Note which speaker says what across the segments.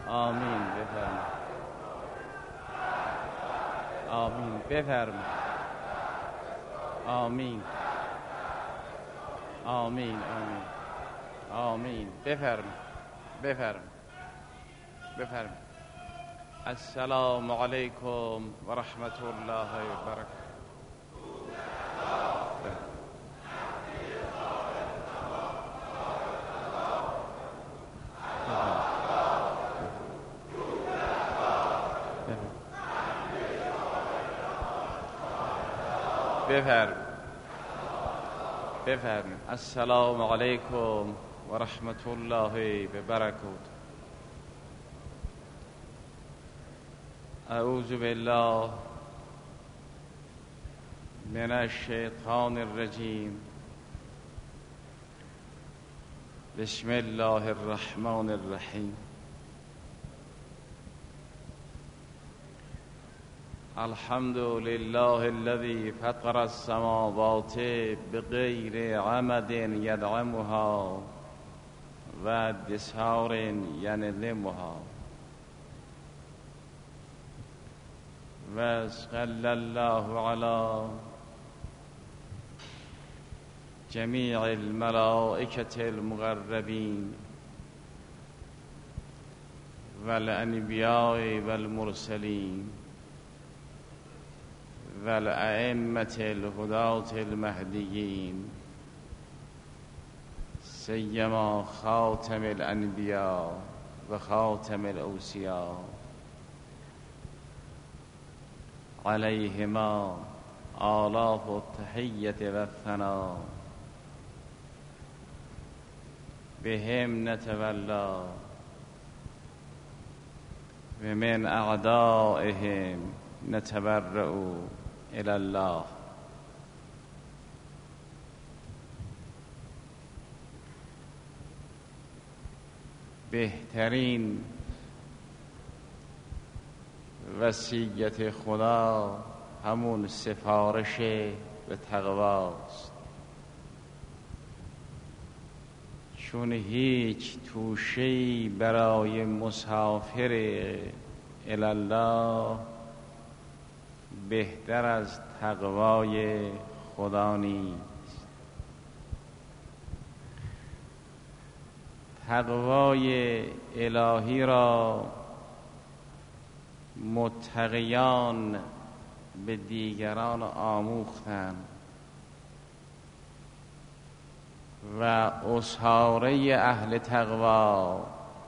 Speaker 1: آمین. بفرمایید. آمین. بفرمایید. آمین. آمین. آمین. آمین. بفرمایید. بفرمایید. بفرمایید. السلام علیکم و رحمت الله و برکاته. بفرمایید. السلام علیکم و رحمت الله و برکاته. اعوذ بالله من الشیطان الرجیم. بسم الله الرحمن الرحیم. الحمد لله الذي فطر السماوات بغير عمد يدعمها و دسار ينظمها و صلى الله على جميع الملائكة المقربين والأنبياء والمرسلين والأئمة الهداة المهديين سيما خاتم الأنبياء وخاتم الأوصياء عليهما آلاف التحية والثناء. بهم نتولى ومن أعدائهم نتبرأ إلى الله. بهترین وصیت خدا همون سفارش به تقواست، چون هیچ توشه‌ای برای مسافر الی الله بهتر از تقوای خدا نیست. تقوای الهی را متقیان به دیگران آموختند و اصحاره اهل تقوا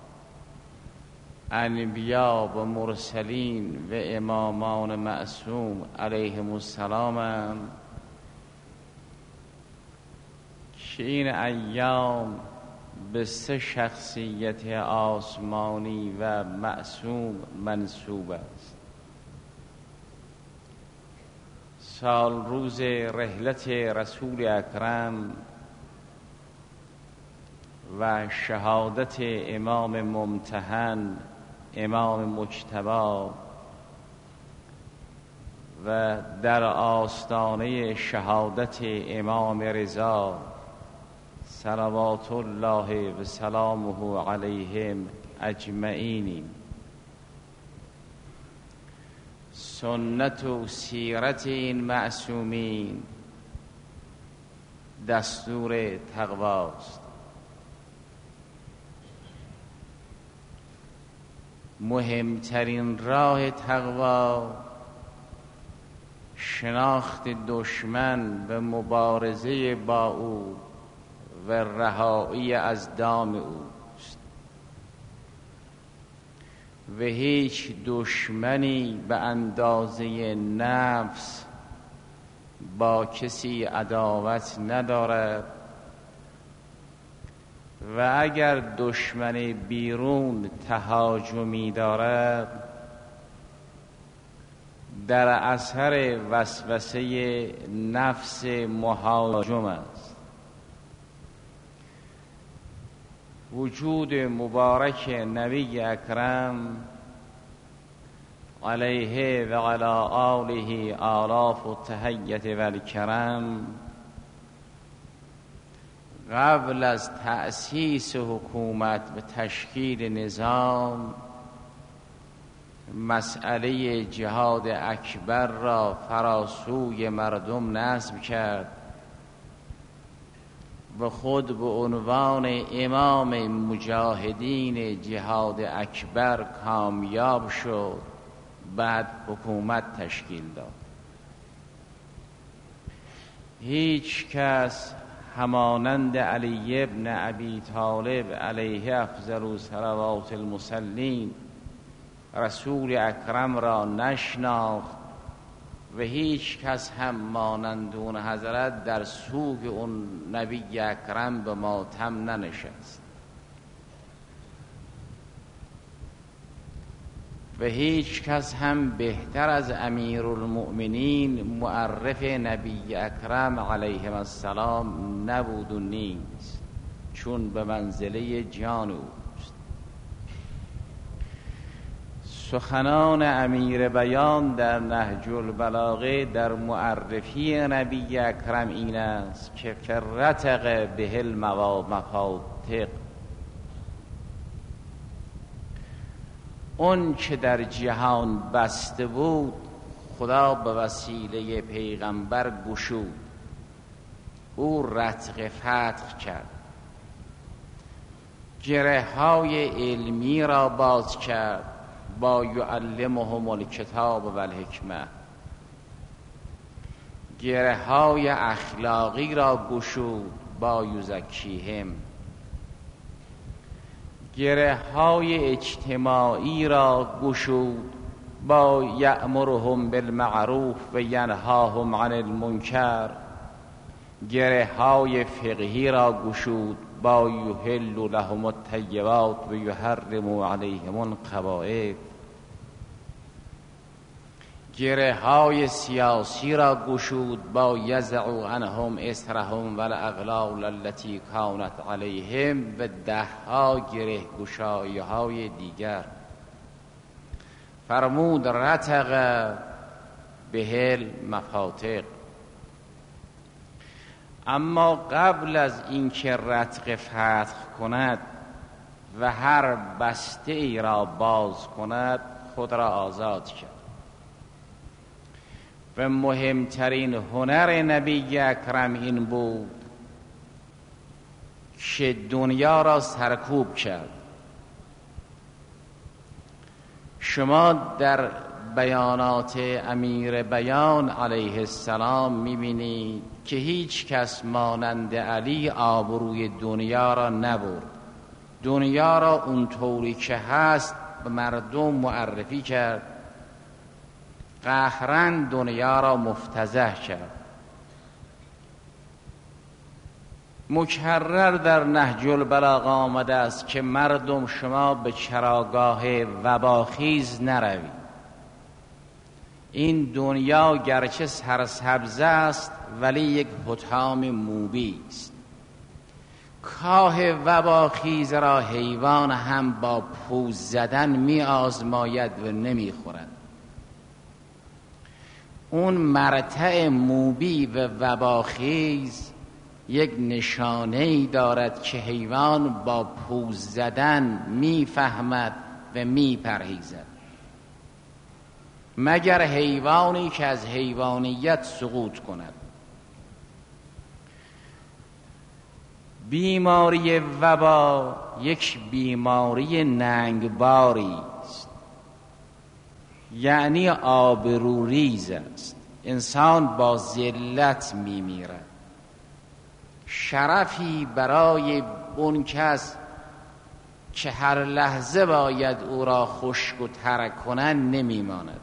Speaker 1: انبیا و مرسلین و امامان معصوم علیهم السلام که این ایام به 3 شخصیت آسمانی و معصوم منسوب است. سال روز رحلت رسول اکرم و شهادت امام ممتحن، امام مجتبی و در آستانه شهادت امام رضا صلوات الله و سلامه علیهم اجمعین. سنت و سیرت این معصومین دستور تقواست. مهمترین راه تقوا شناخت دشمن و مبارزه با او و رهایی از دام اوست و هیچ دشمنی به اندازه نفس با کسی عداوت ندارد و اگر دشمن بیرون تهاجمی دارد در اثر وسوسه نفس مهاجم است. وجود مبارک نبی اکرم علیه و علی آله آلاف التحیة و الکرم قبل از تأسیس حکومت و تشکیل نظام مسئله جهاد اکبر را فراسوی مردم نصب کرد و خود به عنوان امام مجاهدین جهاد اکبر کامیاب شد. بعد حکومت تشکیل داد. هیچ کس همانند علی ابن ابی طالب علیه افضل صلوات المصلین رسول اکرم را نشناخت و هیچ کس هم مانند اون حضرت در سوگ اون نبی اکرم به ماتم ننشست و هیچ کس هم بهتر از امیرالمؤمنین معرف نبی اکرم علیه السلام نبود و نیست، چون به منزله جان اوست. سخنان امیر بیان در نهج البلاغه در معرفی نبی اکرم این است که فرتق به المفاتق، اون که در جهان بسته بود خدا به وسیله پیغمبر گشود، او رتق فتح کرد، گره های علمی را باز کرد با یعلمهم الکتاب و الحکمه، گره های اخلاقی را گشود با یزکیهم، گره های اجتماعی را گشود با یأمرهم بالمعروف و ینهاهم عن المنکر، گره های فقهی را گشود با یحل لهم الطیبات و یحرم علیهم الخبائث، گره های سیاسی را گشود با یزع عنهم اسرهم و الاغلال التي کانت علیهم و دهها گره گشایی های دیگر. فرمود رتق به المفاتق. اما قبل از اینکه رتق فتح کند و هر بسته ای را باز کند خود را آزاد کرد و مهمترین هنر نبی اکرم این بود که دنیا را سرکوب کرد. شما در بیانات امیر بیان علیه السلام میبینید که هیچ کس مانند علی آبروی دنیا را نبرد، دنیا را اونطوری که هست به مردم معرفی کرد، قهرن دنیا را مفتضح کرد. مکرر در نهج البلاغه آمده است که مردم شما به چراگاه وباخیز نروید، این دنیا گرچه سرسبز است ولی یک حطام موبی است. کاه وباخیز را حیوان هم با پوز زدن می آزماید و نمی خورد. اون مرتع موبی و وباخیز یک نشانه‌ای دارد که حیوان با پوز زدن میفهمد و میپرهیزد، مگر حیوانی که از حیوانیت سقوط کند. بیماری وبا یک بیماری ننگباری است، یعنی آبروریز است. انسان با ذلت میمیرد. شرفی برای اون کس که هر لحظه باید او را خشک و تر کنند نمیماند.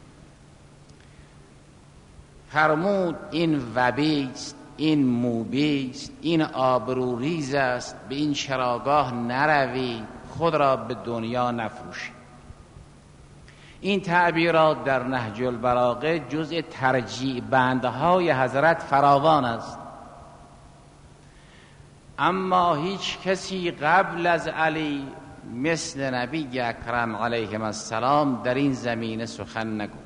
Speaker 1: فرمود این وبی است، این موبی است، این آبروریز است، به این چراگاه نروید، خود را به دنیا نفروشید. این تعبیرات در نهج البلاغه جزء ترجیع بندهای حضرت فراوان است، اما هیچ کسی قبل از علی مثل نبی اکرم علیه السلام در این زمینه سخن نگفت.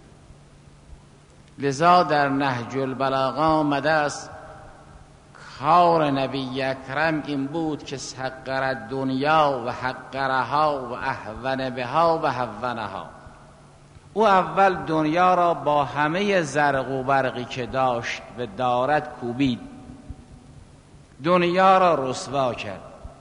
Speaker 1: لذا در نهج البلاغه آمده است کار نبی اکرم این بود که سقر دنیا و حقرها و اهون بها و هونها، او اول دنیا را با همه زرق و برقی که داشت و دارد کوبید، دنیا را رسوا کرد.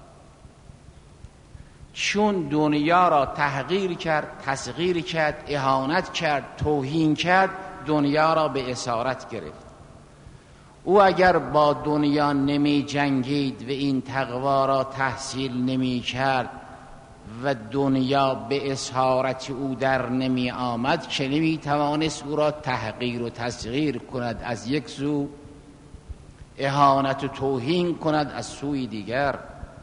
Speaker 1: چون دنیا را تحقیر کرد، تصغیر کرد، اهانت کرد، توهین کرد، دنیا را به اسارت گرفت. او اگر با دنیا نمی جنگید و این تقوا را تحصیل نمی کرد و دنیا به اسارت او در نمی آمد که نمی توانست او را تحقیر و تصغیر کند از یک سو، اهانت و توهین کند از سوی دیگر.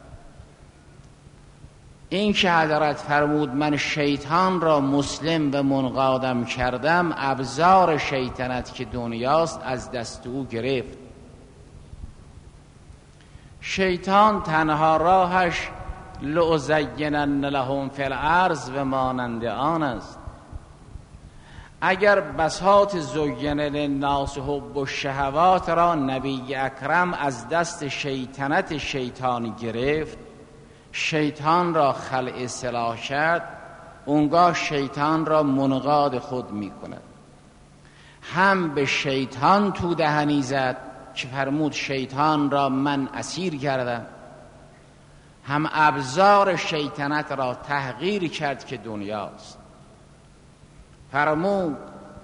Speaker 1: این که حضرت فرمود من شیطان را مسلم و منقادم کردم، ابزار شیطنت که دنیاست از دست او گرفت. شیطان تنها راهش لأزینن لهم فی الارض و مانند آن است. اگر بساط زین للناس حب الشهوات را نبی اکرم از دست شیطنت شیطان گرفت، شیطان را خلع اصلاح کرد، اونگاه شیطان را منقاد خود می کند. هم به شیطان تو دهنی زد که فرمود شیطان را من اسیر کردم، هم ابزار شیطنت را تحقیر کرد که دنیاست. فرمود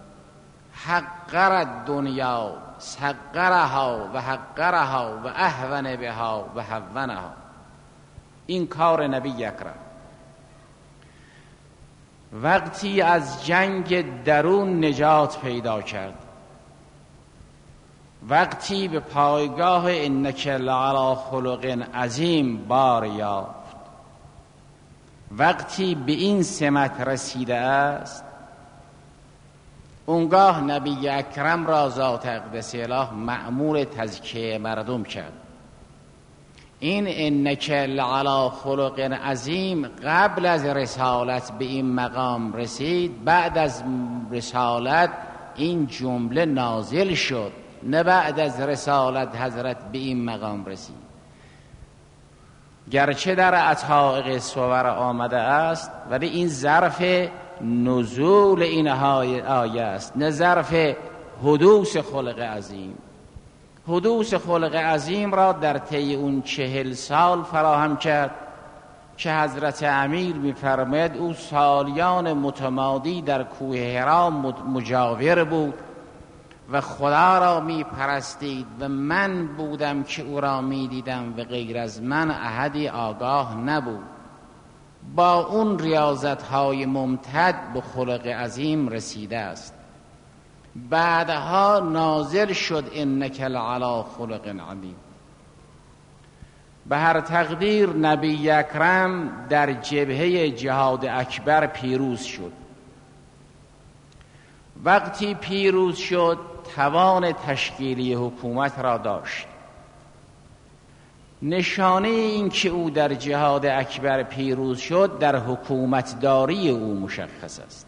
Speaker 1: حقر دنیا صغرها و حقرها و اهون بها و هونها. این کار نبی اکرم. وقتی از جنگ درون نجات پیدا کرد، وقتی به پایگاه انک لعلی خلق عظیم بار یافت، وقتی به این سمت رسیده است، اونگاه نبی اکرم را ذات اقدس اله مأمور تزکیه مردم کرد. این انک لعلی خلق عظیم قبل از رسالت به این مقام رسید، بعد از رسالت این جمله نازل شد، نه بعد از رسالت حضرت به این مقام رسید. گرچه در عطائق صور آمده است، ولی این ظرف نزول این آیه است، نه ظرف حدوث خلق عظیم. حدوث خلق عظیم را در طی اون 40 سال فراهم کرد که حضرت امیر می‌فرماید او سالیان متمادی در کوه حرا مجاور بود و خدا را می‌پرستید و من بودم که او را می‌دیدم و غیر از من احدی آگاه نبود. با اون ریاضت‌های ممتد به خلق عظیم رسیده است. بعدها نازل شد انک لعلی خلق عظیم. به هر تقدیر نبی اکرم در جبهه جهاد اکبر پیروز شد. وقتی پیروز شد توان تشکیلی حکومت را داشت. نشانه این که او در جهاد اکبر پیروز شد در حکومتداری او مشخص است.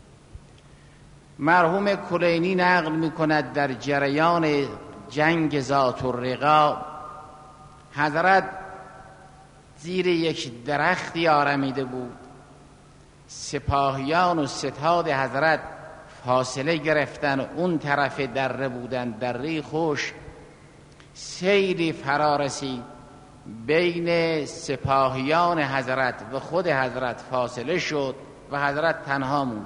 Speaker 1: مرحوم کلینی نقل می کند در جریان جنگ ذات الرقا حضرت زیر یک درختی آرمیده بود. سپاهیان و ستاد حضرت فاصله گرفتن، اون طرف دره بودن، دره خوش. سیلی فرا رسید، بین سپاهیان حضرت و خود حضرت فاصله شد و حضرت تنها موند.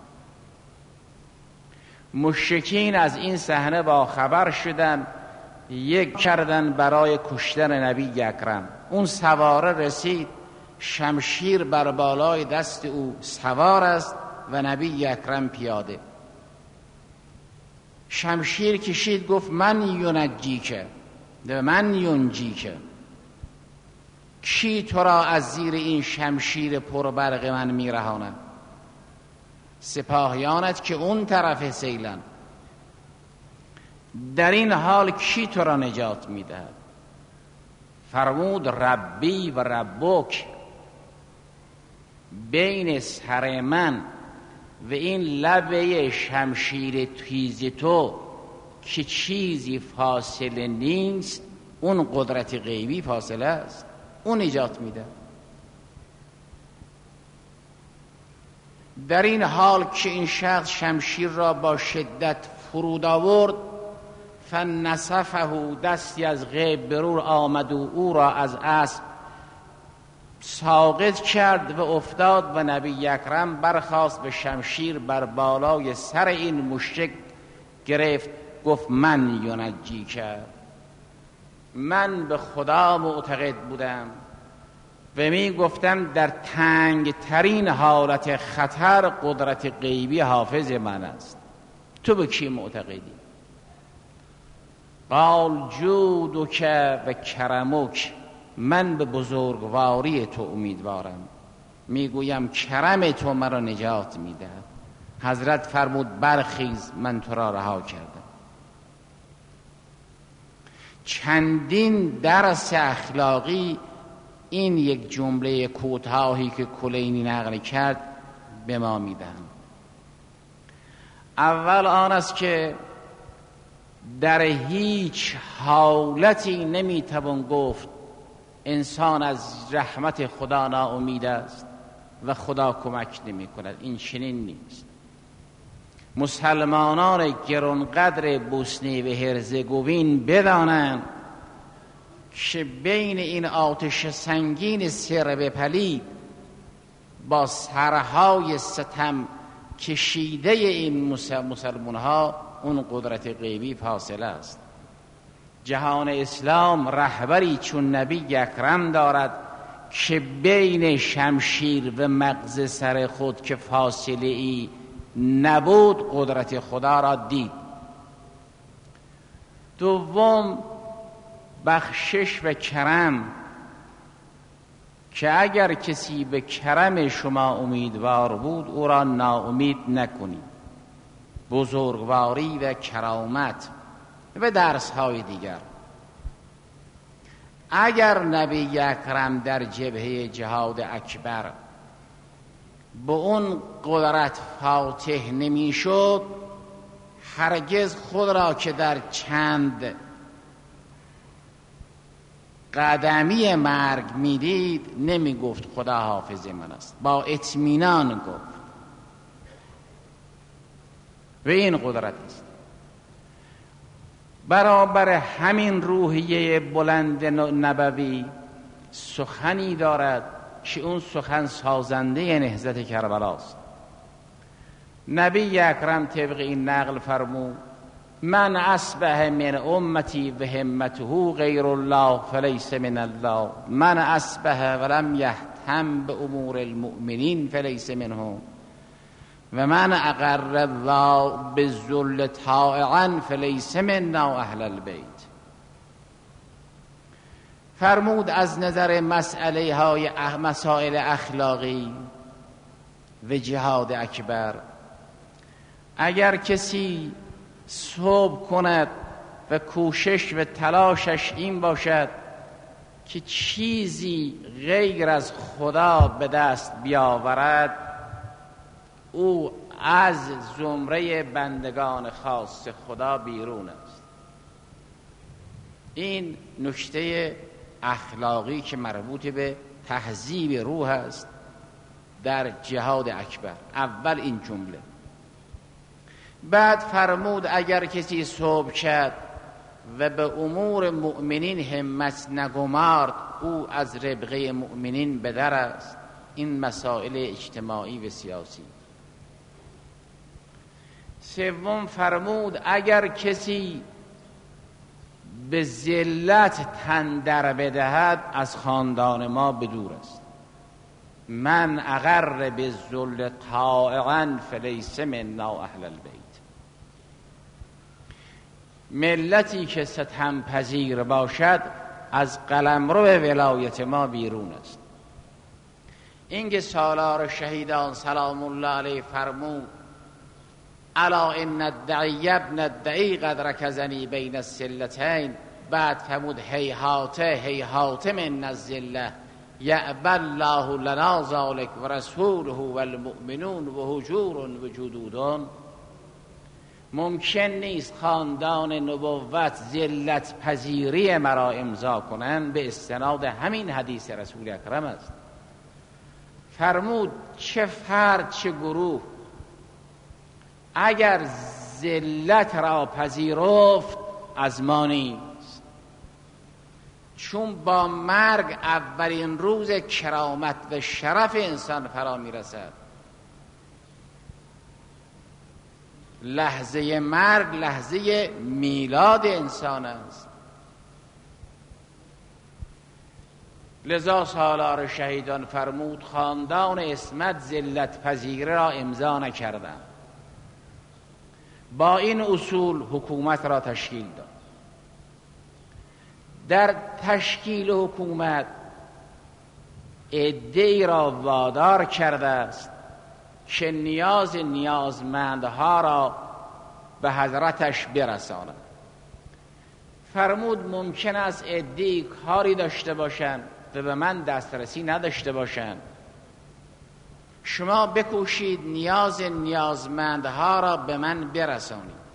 Speaker 1: مشرکین از این صحنه با خبر شدن، یک کردن برای کشتن نبی اکرم. اون سواره رسید، شمشیر بر بالای دست او سوار است و نبی اکرم پیاده. شمشیر کشید، گفت من ینجیک و من ینجیک. کی تو را از زیر این شمشیر پربرق من میرهاند؟ سپاهیانت که اون طرف سیلن. در این حال کی تو را نجات میدهد؟ فرمود ربی و ربک. بین سر من و این لبه شمشیر تیز تو که چیزی فاصله نیست، اون قدرت غیبی فاصله است، اون نجات میده. در این حال که این شخص شمشیر را با شدت فرود آورد، فنصفه، دستی از غیب برور آمد و او را از اسب ساقط کرد و افتاد و نبی اکرم برخاست به شمشیر بر بالای سر این مشرک گرفت، گفت من ینجی کرد، من به خدا معتقد بودم و می گفتم در تنگ ترین حالت خطر قدرت غیبی حافظ من است، تو به کی معتقدی؟ قال جودک و کرمک، من به بزرگواری تو امیدوارم، میگویم کرم تو مرا نجات میدهد. حضرت فرمود برخیز، من تو را رها کردم. چندین درس اخلاقی این یک جمله کوتاهی که کلینی نقل کرد به ما میدن. اول آن است که در هیچ حالتی نمیتوان گفت انسان از رحمت خدا ناامید است و خدا کمک نمی کند. این چنین نیست. مسلمانان گرانقدر بوسنی و هرزگوین بدانند که بین این آتش سنگین سرب پلید با سرهای ستم کشیده این مسلمان ها اون قدرت غیبی فاصله است. جهان اسلام رهبری چون نبی اکرم دارد که بین شمشیر و مغز سر خود که فاصله ای نبود قدرت خدا را دید. دوم بخشش و کرم، که اگر کسی به کرم شما امیدوار بود او را ناامید نکنید. بزرگواری و کرامت و درس‌های دیگر. اگر نبی اکرم در جبهه جهاد اکبر به اون قدرت فاتح نمی‌شد، هرگز خود را که در چند قدمی مرگ میدید نمیگفت خدا حافظ من است، با اطمینان گفت و این قدرت است. برابر همین روحیه بلند نبوی سخنی دارد که اون سخن سازنده نهضت کربلاست. نبی اکرم طبق این نقل فرمود من اصبح من امتی و همته غیر الله فلیس من الله، من اصبح ولم یهتم به امور المؤمنین فلیس منهم، و من اقر الله بالذل طائعا فلیس منا اهل البیت. فرمود از نظر مسائل اخلاقی و جهاد اکبر، اگر کسی صبح کند و کوشش و تلاشش این باشد که چیزی غیر از خدا به دست بیاورد، او از زمره بندگان خاص خدا بیرون است. این نکته اخلاقی که مربوط به تهذیب روح است در جهاد اکبر. اول این جمله. بعد فرمود اگر کسی صبح کرد و به امور مؤمنین همت نگمارد، او از ربقه مؤمنین بدر است. این مسائل اجتماعی و سیاسی. سوم فرمود اگر کسی به ذلت تن در بدهد از خاندان ما بدور است. من اقر بالذل طائعا فلیس منا اهل البیت. ملتی که ستم پذیر باشد از قلمرو ولایت ما بیرون است. اینکه سالار شهیدان سلام الله علیه فرمود الا ان الدعی ابن الدعی قد رکزنی بین السلتین، بعد فرمود هیهات من الذله یأبی الله لنا ذلک و رسوله و المؤمنون و هجور و جدود. ممکن نیست خاندان نبوت ذلت پذیری مرا امضا کنند به استناد همین حدیث رسول اکرم است. فرمود چه فرد چه گروه اگر ذلت را پذیرفت از ما نیست، چون با مرگ اولین روز کرامت و شرف انسان فرا میرسد. لحظه مرگ لحظه میلاد انسان است. لذا سالار شهیدان فرمود خاندان عصمت ذلت پذیری را امضا نکردند. با این اصول حکومت را تشکیل داد. در تشکیل حکومت عده‌ای را وادار کرده است که نیازمندها را به حضرتش برساند. فرمود ممکن است عده‌ای کاری داشته باشند و به من دسترسی نداشته باشند، شما بکوشید نیازمندها را به من برسانید.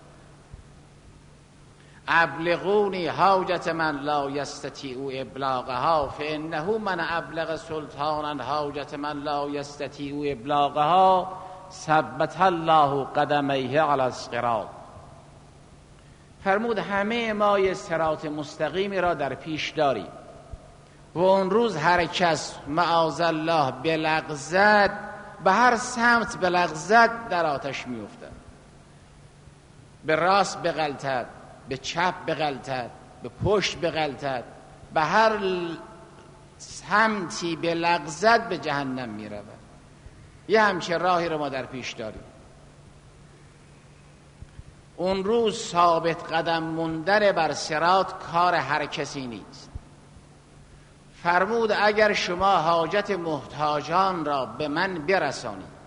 Speaker 1: ابلغونی حاجت من لا یستطیع ابلاغها فانه من ابلغ سلطانا حاجت من لا یستطیع ابلاغها ثبت الله قدمیه علی الصراط. فرمود همه ما صراط مستقیمی را در پیش داریم و اون روز هر کس معاذ الله بلغزد، به هر سمت بلغزد در آتش میافتد. به راست بغلطد، به چپ بغلطد، به پشت بغلطد، به هر سمتی بلغزد به جهنم میرود. یه همچه راهی رو ما در پیش داریم. اون روز ثابت قدم موندن بر صراط کار هر کسی نیست. فرمود اگر شما حاجت محتاجان را به من برسانید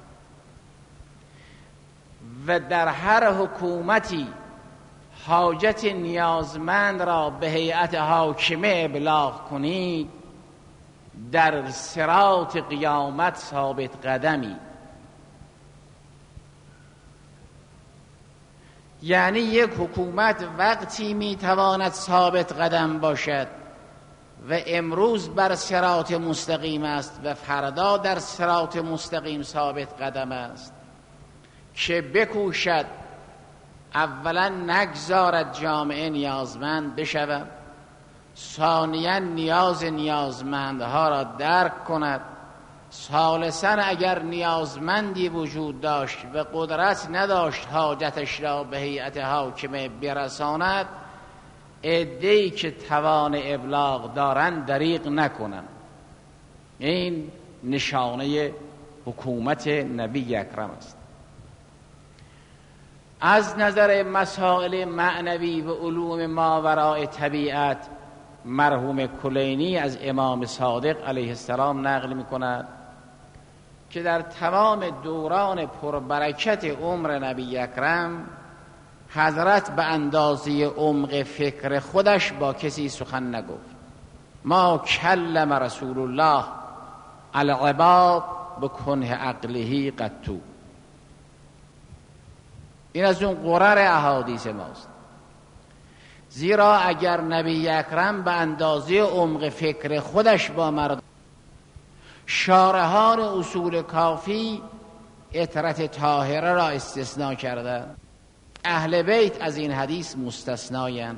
Speaker 1: و در هر حکومتی حاجت نیازمند را به هیئت حاکمه ابلاغ کنید، در صراط قیامت ثابت قدمی. یعنی یک حکومت وقتی میتواند ثابت قدم باشد و امروز بر صراط مستقیم است و فردا در صراط مستقیم ثابت قدم است که بکوشد اولا نگذارد جامعه نیازمند بشود، ثانیا نیازمندها را درک کند، ثالثا اگر نیازمندی وجود داشت و قدرت نداشت حاجتش را به هیئت حاکمه برساند، عده‌ای که توان ابلاغ دارند دریغ نکنند. این نشانه حکومت نبی اکرم است. از نظر مسائل معنوی و علوم ماوراء طبیعت، مرحوم کلینی از امام صادق علیه السلام نقل می‌کند که در تمام دوران پربرکت عمر نبی اکرم حضرت به اندازه عمق فکر خودش با کسی سخن نگفت. ما کلم رسول الله العباد بکنه عقله قطو. این از اون قرر احادیث ماست. زیرا اگر نبی اکرم به اندازه عمق فکر خودش با مردم، شارحان اصول کافی عطرت طاهره را استثناء کرده، اهل بیت از این حدیث مستثنایند.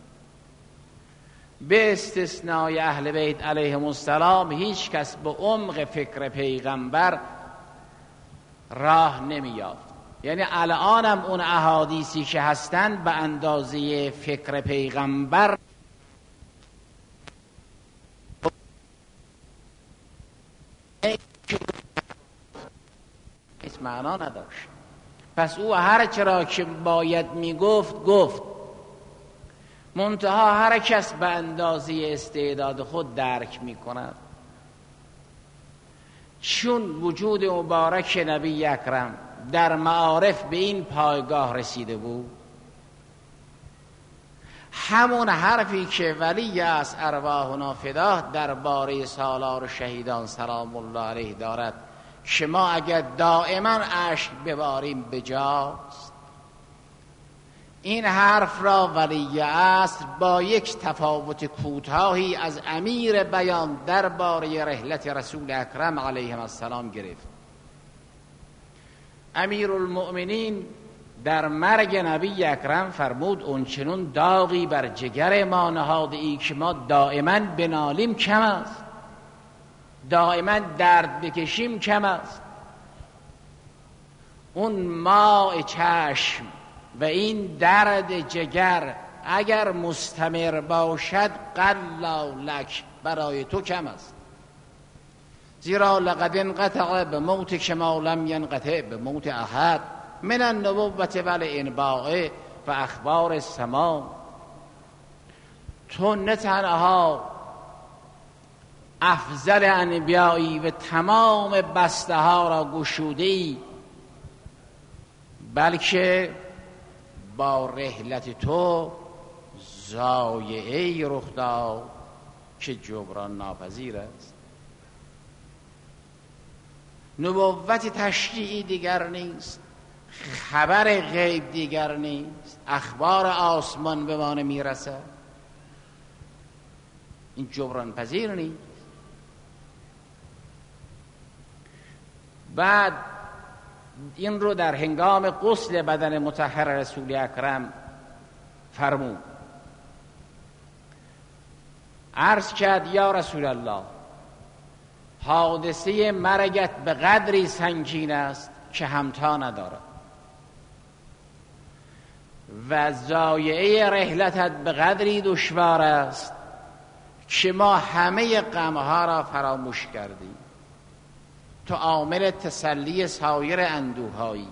Speaker 1: به استثنای اهل بیت علیهم السلام هیچ کس به عمق فکر پیغمبر راه نمی‌یافت. یعنی الانم اون احادیثی که هستند به اندازه فکر پیغمبر هیچ معنا نداشت. پس او هر چرا که باید میگفت گفت، منتها هر کس به اندازه استعداد خود درک میکند. چون وجود مبارک نبی اکرم در معارف به این پایگاه رسیده بود، همون حرفی که ولی از ارواحنا فداه درباره سالار شهیدان سلام الله علیه دارد که ما اگر دائما اشک بباریم بجاست. این حرف را ولی عصر با یک تفاوت کوتاهی از امیر بیان درباره رحلت رسول اکرم علیه السلام گرفت. امیرالمؤمنین در مرگ نبی اکرم فرمود اونچنون داغی بر جگر ما نهاده ای که ما دائما بنالیم کم است، دائما درد بکشیم کم است. اون ماء چشم و این درد جگر اگر مستمر باشد قلا لک، برای تو کم است. زیرا لقد انقطع به موت کما لم ینقطع به موت احد من النبوة والانباء و اخبار السماء. تو نه تنها افضل انبیایی و تمام بسته ها را گشوده‌ای، بلکه با رحلت تو ضایعه‌ای رخ داد که جبران ناپذیر است. نبوت تشریعی دیگر نیست، خبر غیب دیگر نیست، اخبار آسمان به ما نمیرسد، این جبران پذیر نیست. بعد این رو در هنگام غسل بدن مطهر رسول اکرم فرمود، عرض کرد یا رسول الله حادثه مرگت به قدری سنگین است که همتا ندارد و ضایعه رحلتت به قدری دشوار است که ما همه غمها را فراموش کردیم، تو عامل تسلی سایر اندوهایی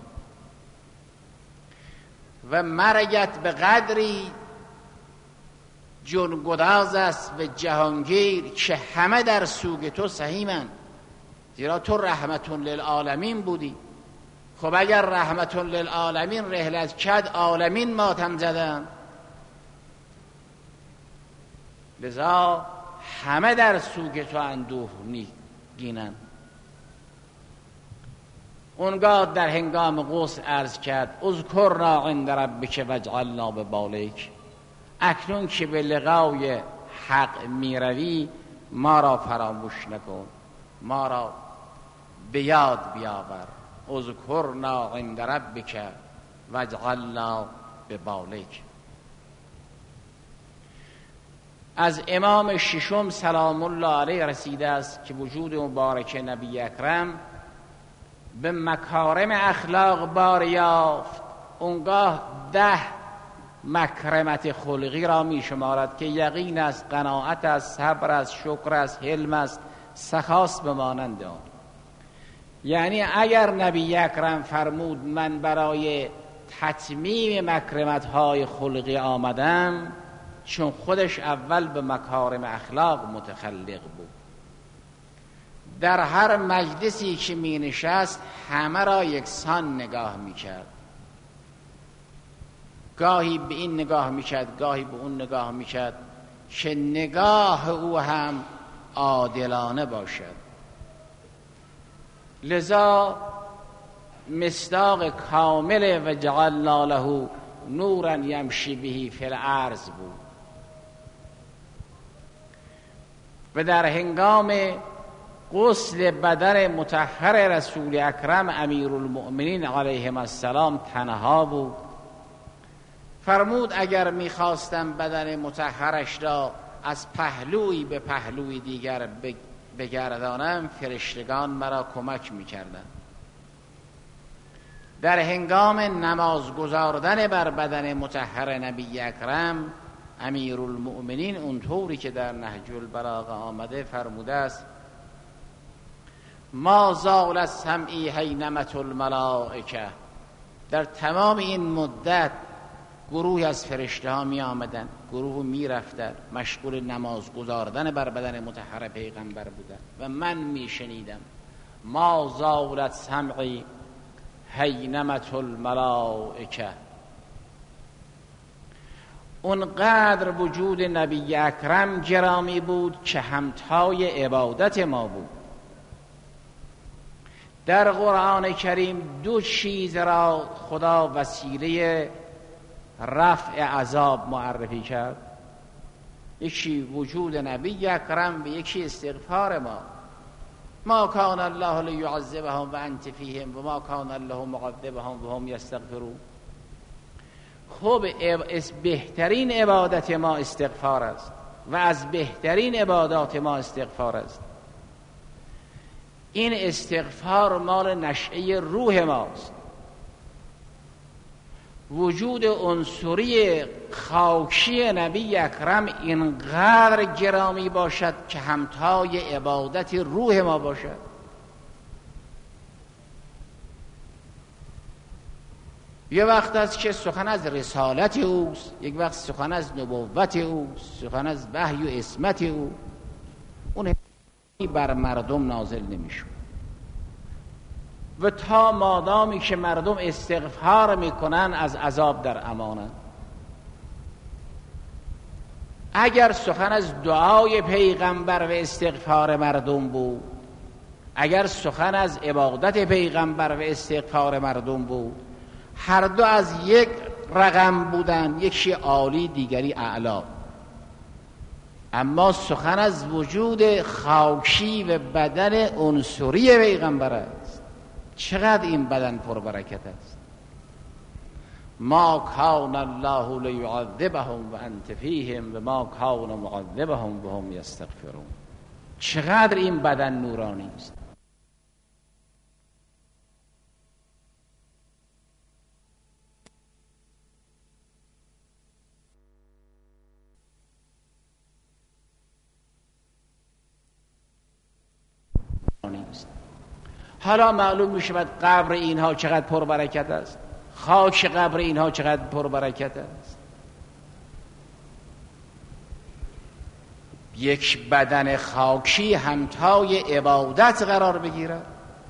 Speaker 1: و مرگت به قدری جنگداز است و جهانگیر که همه در سوگ تو سهیمند، زیرا تو رحمت للعالمین بودی. خب اگر رحمت للعالمین رحلت کرد عالمین ماتم زدن، لذا همه در سوگ تو اندوه گینند. اونگاه در هنگام غسل عرض کرد اذکرنا عند ربک واجعلنا ببالک، اکنون که به لقای حق می روی ما را فراموش نکن، ما را به یاد بیاور. اذکرنا عند ربک واجعلنا ببالک. از امام ششم سلام الله علیه رسیده است که وجود مبارک نبی اکرم به مکارم اخلاق بار یافت، اونگاه 10 مکرمت خلقی را می شمارد که یقین است، قناعت است، صبر است، شکر است، حلم است، سخاست به مانند آن. یعنی اگر نبی اکرم فرمود من برای تتمیم مکرمت های خلقی آمدم، چون خودش اول به مکارم اخلاق متخلق بود، در هر مجلسی که می نشست همه را یکسان نگاه می کرد، گاهی به این نگاه می کرد گاهی به اون نگاه می کرد که نگاه او هم عادلانه باشد. لذا مصداق کامل و جعلنا له نورا یمشی به فی الارض بود. و در هنگام غسل بدن مطهر رسول اکرم امیرالمؤمنین علیهم السلام تنها بود. فرمود اگر میخواستم بدن مطهرش را از پهلوی به پهلوی دیگر بگردانم فرشتگان مرا کمک میکردند. در هنگام نماز گذاردن بر بدن مطهر نبی اکرم امیرالمؤمنین اونطوری که در نهج البلاغه آمده فرموده است ما زال سمعی حینمت الملائکه، در تمام این مدت گروه از فرشته ها می آمدن، گروه می رفتن، مشغول نماز گذاردن بر بدن مطهر پیغمبر بودن و من می شنیدم ما زالت سمعی حینمت الملائکه. اونقدر وجود نبی اکرم گرامی بود که همتای عبادت ما بود. در قرآن کریم 2 چیز را خدا وسیله رفع عذاب معرفی کرد. یکی وجود نبی اکرم و یکی استغفار ما کان الله لیعذبهم و انت فیهم و ما کان الله معذبهم و هم یستغفرون. خب بهترین عبادت ما استغفار است و از بهترین عبادات ما استغفار است. این استغفار مال نشأه روح ماست. وجود عنصری خاکی نبی اکرم اینقدر گرامی باشد که همتای عبادت روح ما باشد. یه وقت است که سخن از رسالت اوست، یک وقت سخن از نبوت اوست، سخن از وحی و عصمت او. اون بر مردم نازل نمیشه و تا مادامی که مردم استغفار میکنن از عذاب در امانند. اگر سخن از دعای پیغمبر و استغفار مردم بود، اگر سخن از عبادت پیغمبر و استغفار مردم بود، هر دو از یک رقم بودن، یکی عالی دیگری اعلا. اما سخن از وجود خاکی و بدن عنصری پیغمبر است. چقدر این بدن پربرکت است. ما کان الله لیعذبهم و انت فیهم و ما کان معذبهم و هم یستغفرون. چقدر این بدن نورانی است. حالا معلوم می شود قبر اینها چقدر پربرکت است، خاک قبر اینها چقدر پربرکت است. یک بدن خاکی همتای عبادت قرار بگیرد.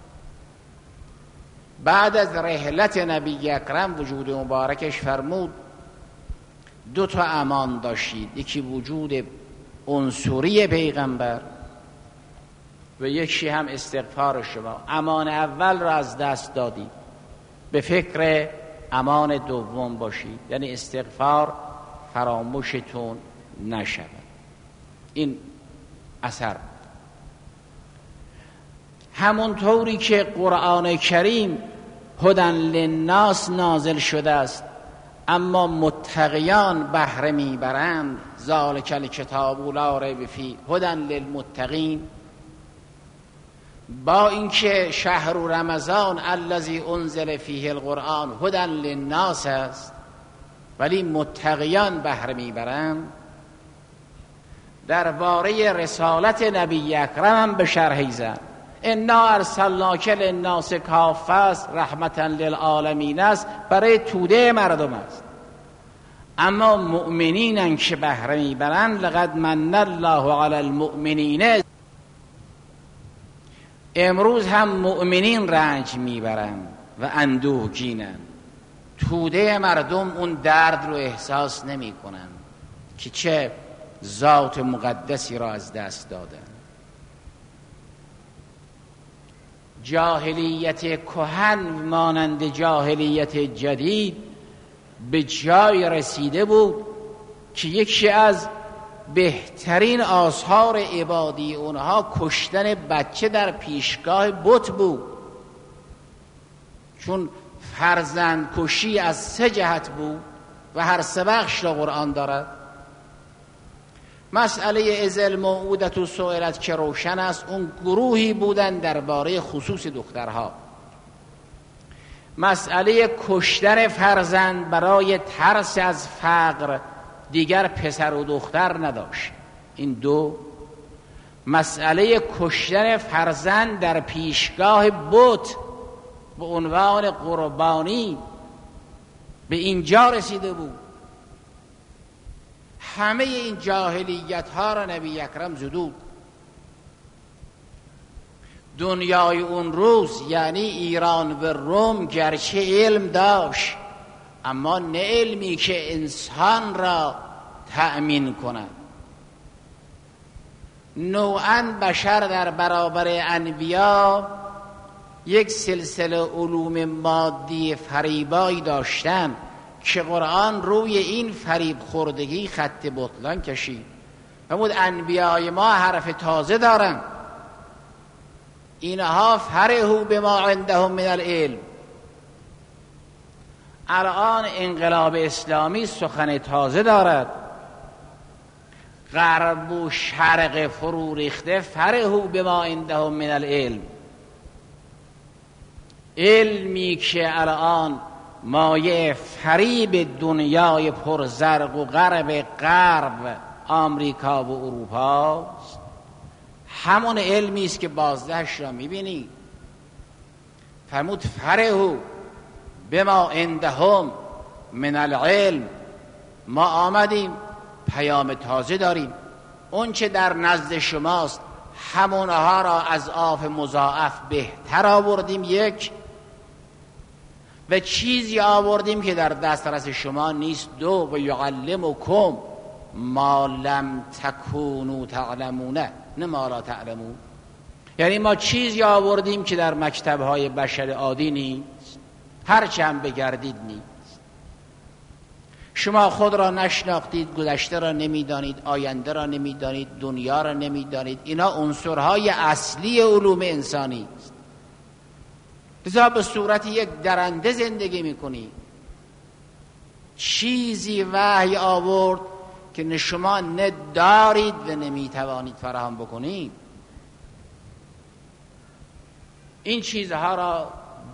Speaker 1: بعد از رحلت نبی اکرم وجود مبارکش فرمود دو تا امان داشتید، یکی وجود عنصری پیغمبر و یکی هم استغفار شما. امان اول را از دست دادید، به فکر امان دوم باشید، یعنی استغفار فراموشتون نشود. این اثر همونطوری که قرآن کریم هدی للناس نازل شده است اما متقیان بهره میبرند، ذالک الکتاب لا ریب فیه هدی للمتقین، با اینکه شهر رمضان الذی انزل فیه القرآن هدی للناس است ولی متقیان بهره میبرند. درباره رسالت نبی اکرم هم به شرحی زد. انا ارسلناک للناس کافه است، رحمتا للعالمین است، برای توده مردم است. اما مؤمنینن که بهره میبرند لقد من الله علی المؤمنین. امروز هم مؤمنین رنج میبرند و اندوهگینند. توده مردم اون درد رو احساس نمی کنند که چه ذات مقدسی را از دست دادن. جاهلیت کهن مانند جاهلیت جدید به جای رسیده بود که یکی از بهترین آثار عبادی اونها کشتن بچه در پیشگاه بت بود، چون فرزند کشی از 3 جهت بود و هر 3 بخش را قرآن دارد. مسئله ازل موعودت و سئلت که روشن است، اون گروهی بودن درباره خصوص دخترها. مسئله کشتن فرزند برای ترس از فقر دیگر پسر و دختر نداشت. این دو. مسئله کشتن فرزند در پیشگاه بت به عنوان قربانی به اینجا رسیده بود. همه این جاهلیت ها را نبی اکرم زدود. دنیای اون روز یعنی ایران و روم گرچه علم داشت اما نه علمی که انسان را تأمین کند. نوعاً بشر در برابر انبیا یک سلسله علوم مادی فریبایی داشتن که قرآن روی این فریب خوردگی خط بطلان کشید. فرمود انبیای ما حرف تازه دارن، اینها فرحوا بما عندهم من العلم. الان انقلاب اسلامی سخن تازه دارد، غرب و شرق فرو ریخته فرحوا بما عندهم من العلم. علمی که الان مایه فریب دنیای پرزرق و غرب آمریکا و اروپا است، همون علمی است که بازدهش را می‌بینی. فرمود فرحوا بما عندهم من العلم. ما آمدیم پیام تازه داریم، اون چه در نزد شماست همونها را از آف مضاعف بهتر آوردیم، یک، و چیزی آوردیم که در دسترس شما نیست، دو، و یعلمکم ما لم تکونوا تعلمون، نه ما لا تعلمون. یعنی ما چیزی آوردیم که در مکتب‌های بشر عادی نیست، هرچه هم بگردید نیست. شما خود را نشناختید، گذشته را نمیدانید، آینده را نمیدانید، دنیا را نمیدانید. اینا عنصرهای اصلی علوم انسانی است. لذا به صورت یک درنده زندگی میکنید. چیزی وحی آورد که نه شما نه دارید و نمیتوانید فراهم بکنید. این چیزها را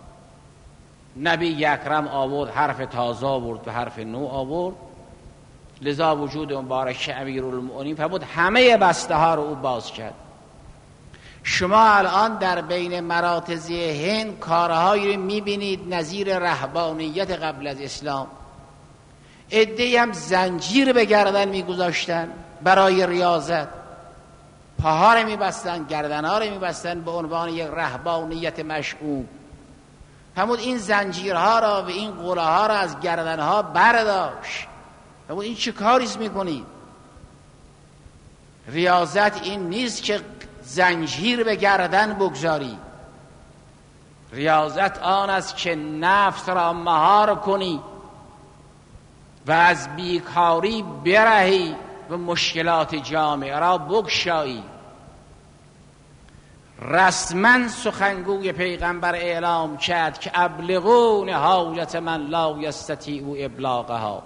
Speaker 1: نبی اکرم آورد، حرف تازه آورد و حرف نو آورد. لذا وجود مبارک امیرالمؤمنین فرمود همه بسته ها رو او باز کرد. شما الان در بین مراکز هند کارهایی رو میبینید نظیر رهبانیت قبل از اسلام. عده‌ای هم زنجیر به گردن میگذاشتن برای ریاضت، پاها رو میبستن، گردنها رو میبستن به عنوان یک رهبانیت مشعوب. فرمود این زنجیرها را و این قله‌ها را از گردنها برداشت. فرمود این چه کاریست میکنید؟ ریاضت این نیست که زنجیر به گردن بگذاری. ریاضت آن است که نفس را مهار کنی و از بیکاری برهی و مشکلات جامعه را بگشایی. رسما سخنگوی پیغمبر اعلام کرد که ابلغون حاجت من لا یستطیع ابلاغها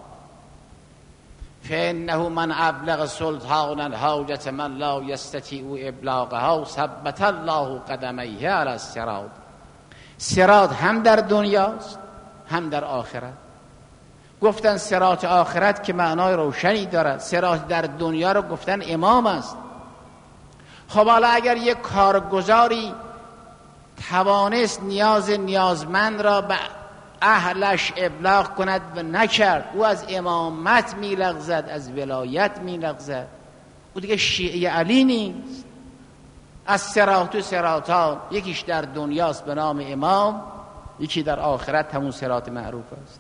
Speaker 1: فانه من ابلغ سلطانا حاجت من لا یستطیع ابلاغها ثبت الله قدمیه علی الصراط. صراط هم در دنیاست هم در آخرت. گفتن صراط آخرت که معنای روشنی دارد، صراط در دنیا رو گفتن امام است. خب حالا اگر یک کارگزاری توانست نیازمند را به اهلش ابلاغ کند و نکرد، او از امامت میلغزد، از ولایت میلغزد، او دیگه شیعه علی نیست. از صراط و صراطان، یکیش در دنیاست به نام امام، یکی در آخرت همون صراط معروف است.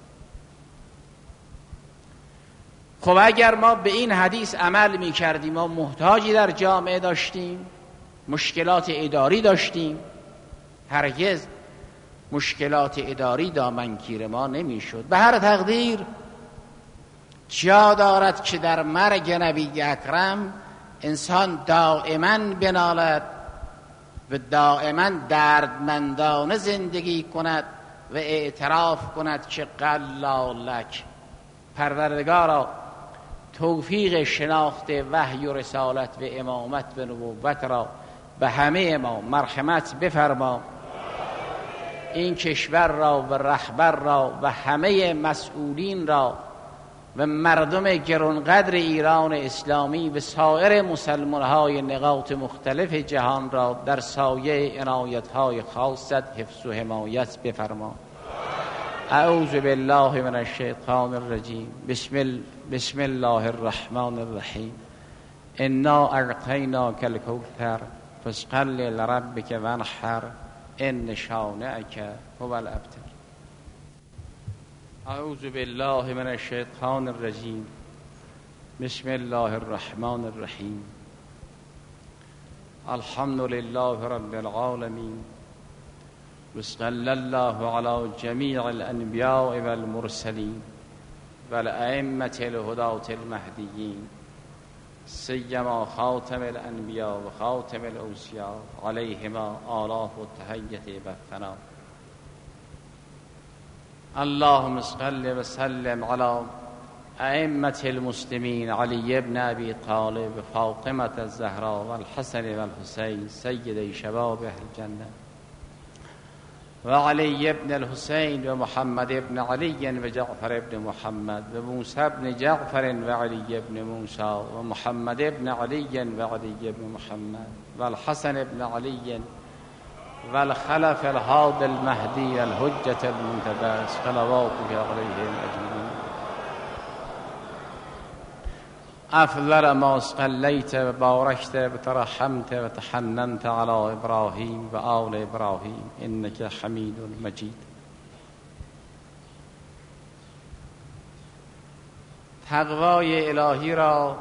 Speaker 1: خب اگر ما به این حدیث عمل می کردیم، ما محتاجی در جامعه داشتیم، مشکلات اداری داشتیم، هرگز مشکلات اداری دامنگیر ما نمی شد. به هر تقدیر جا دارد که در مرگ نبی اکرم انسان دائما بنالد و دائما دردمندانه زندگی کند و اعتراف کند که قلا لک، پروردگارا توفیق شناخت وحی و رسالت و امامت و نبوت را به همه ما مرحمت بفرما. این کشور را و رهبر را و همه مسئولین را و مردم گرانقدر ایران اسلامی و سایر مسلمان‌های نقاط مختلف جهان را در سایه عنایت‌های خاصت حفظ و حمایت بفرما. اعوذ بالله من الشیطان الرجیم. بسم الله الرحمن الرحیم. انا اعطیناک الکوثر فاسقل لربک وانحر ان شانئک هو الابتر. اعوذ بالله من الشیطان الرجیم. بسم الله الرحمن الرحیم. الحمد لله رب العالمین وصلی الله علی جمیع الانبیاء والمرسلین والائمة الهداة المهدیین سیما خاتم الانبیاء و خاتم الاوصیاء علیهما آلاف التحیة و ثنا. اللهم صل وسلم على ائمة المسلمين علي بن ابي طالب و فاطمة الزهراء و الحسن و الحسین سیدی شباب اهل الجنة و علی بن الحسین و محمد بن علی و جعفر بن محمد و موسی بن جعفر و علی بن موسی و محمد بن علی و علی بن محمد و الحسن بن علی و الخلف الهادي المهدي الحجة المنتدى صلواتك عليهم اجمعین. افضل ما صلیت و بارکت و ترحمت و تحننت على ابراهیم و آل ابراهیم انک حمید مجید. تقوای الهی را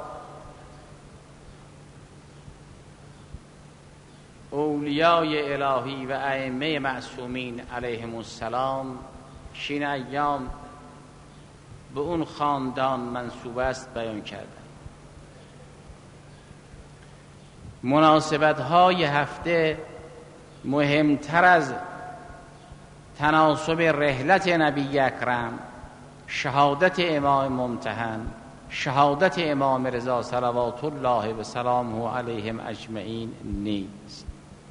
Speaker 1: اولیای الهی و ائمه معصومین علیهم السلام شین ایام به اون خاندان منسوب است بیان کردند. مناسبت‌های هفته مهمتر از تناسب رحلت نبی اکرم، شهادت امام ممتحن، شهادت امام رضا صلوات الله و سلامه علیهم اجمعین نیست.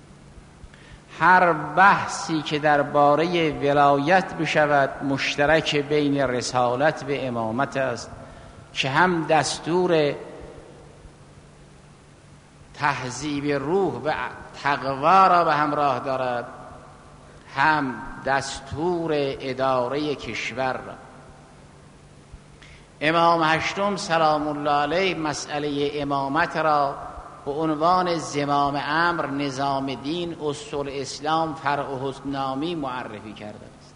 Speaker 1: هر بحثی که درباره ولایت بشود مشترک بین رسالت و امامت است که هم دستور تهذیب روح و تقوا را به همراه دارد، هم دستور اداره کشور را. امام هشتم سلام الله علیه مسئله امامت را به عنوان زمام امر، نظام دین، اصول اسلام، فرع حسنامی معرفی کرده است.